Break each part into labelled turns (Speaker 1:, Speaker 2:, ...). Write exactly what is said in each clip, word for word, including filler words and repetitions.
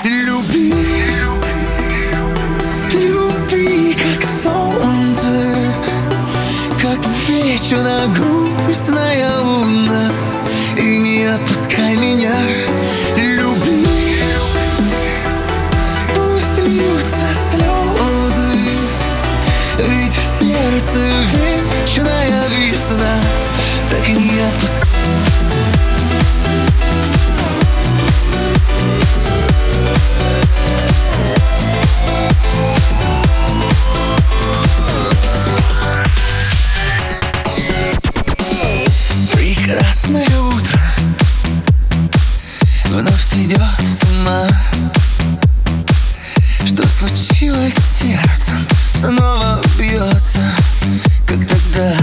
Speaker 1: Люби, люби, как солнце, как вечно грустная луна. И не отпускай меня. Люби, пусть льются слезы, ведь в сердце вечная весна. Так и не отпускай. Прекрасное утро вновь сведет с ума. Что случилось с сердцем? Снова бьется, как тогда.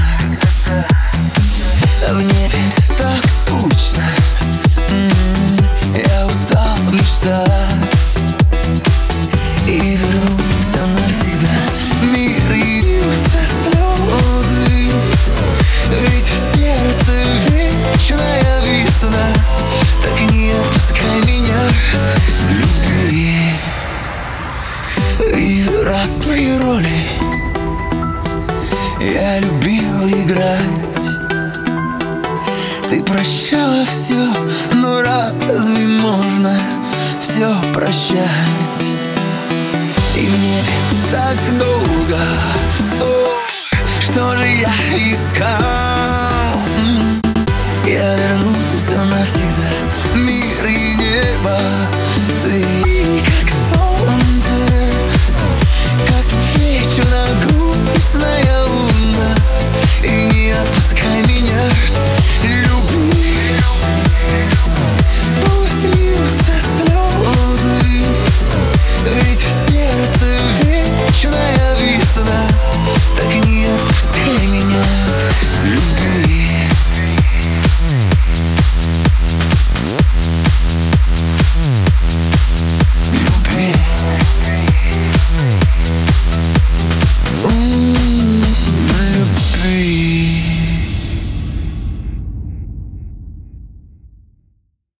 Speaker 1: А в небе так скучно. М-м, я устал мечтать и вернулся навсегда. Мир и льются слезы, ведь в сердце вечная весна. Так и не отпускай меня. Люби. И разные роли я любил играть. Ты прощала все, но разве можно все прощать? И в небе так долго, о, что же я искал? Я вернулся навсегда. Мир и небо